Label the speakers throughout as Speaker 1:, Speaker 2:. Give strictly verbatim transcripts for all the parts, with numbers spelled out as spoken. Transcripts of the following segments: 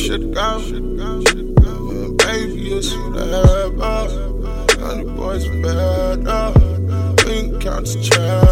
Speaker 1: shit go. Man, baby, it's whatever. And the boys bad up. We can count the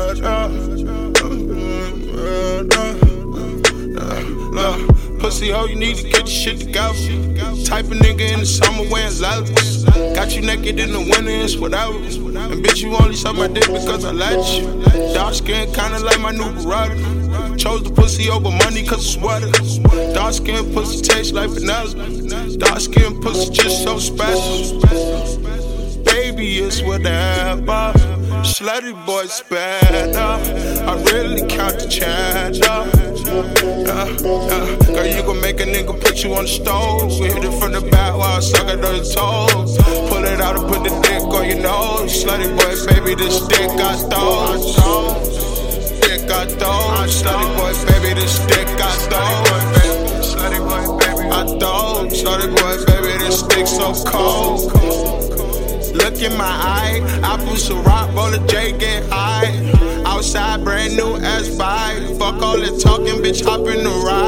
Speaker 1: treasure. Pussy, all you need to get your shit together. Type of nigga in the summer wearing leathers. Got you naked in the winter, it's whatever. And bitch, you only suck my dick because I let you. Dark skin, kinda like my new brother. Chose the pussy over money cause it's sweater. Dark skin pussy tastes like vanilla. Dark skin pussy just so special. Baby, it's whatever. Slutty boys bad up. I really count the change up. Uh, uh, girl, you gon' make a nigga put you on the stove. We hit it from the back while I suck it on your toes. Pull it out and put the dick on your nose. Slutty boys, baby, this dick got those. Dick got those. Slutty boys, baby, this dick got those. Slutty boy, baby, I those. Slutty boys, baby, this dick so cold. Look in my eye, I push a rock, roll a J, get high. Outside, brand new S five. Fuck all that talking, bitch, hop in the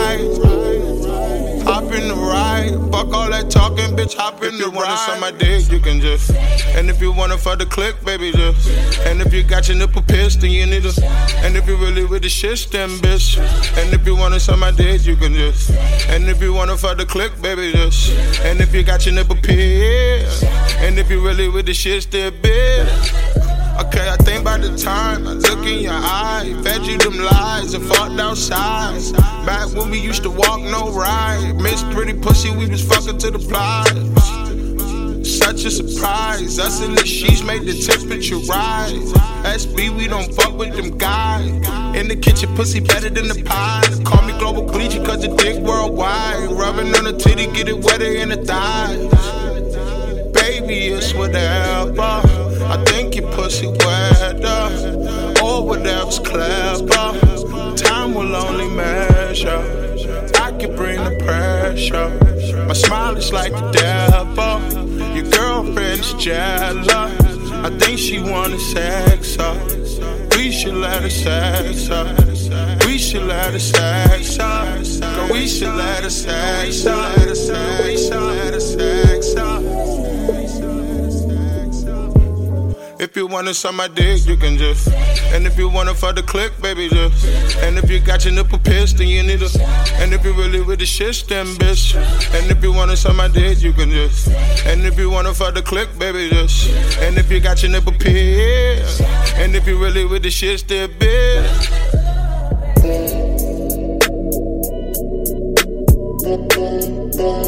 Speaker 1: ride. Hop in the ride. Fuck all that talking, bitch, hop in the ride. If you wanna suck my dick, you can just. And if you wanna fuck the click, baby, just. And if you got your nipple pierced, then you need to. And if you really with the shit, then bitch. And if you wanna suck my dick, you can just. And if you wanna fuck the click, baby, just. And if you got your nipple pierced. And if you really with the shit, still bitch. Okay, I think by the time I look in your eye, fed you them lies and fucked outside. Back when we used to walk, no ride. Miss pretty pussy, we was fucking to the plies. Such a surprise, us and the sheets made the temperature rise. S B, we don't fuck with them guys. In the kitchen, pussy better than the pie. Call me global bleacher cause the dick worldwide. Rubbing on the titty, get it wetter in the thighs. Baby, it's whatever. I think your pussy wetter. Or whatever's clever. Time will only measure. I can bring the pressure. My smile is like the devil. Your girlfriend's jealous. I think she wanna sex her. We should let her sex her. We should let her sex her. Girl, we should let her sex her. We should let her sex her. If you wanna suck my dick, you can just. And if you wanna fuck the click, baby, just. And if you got your nipple pierced, then you need to. And if you really with the shit, then bitch. And if you wanna suck my dick, you can just. And if you wanna fuck the click, baby, just. And if you got your nipple pierced. And if you really with the shit, still bitch.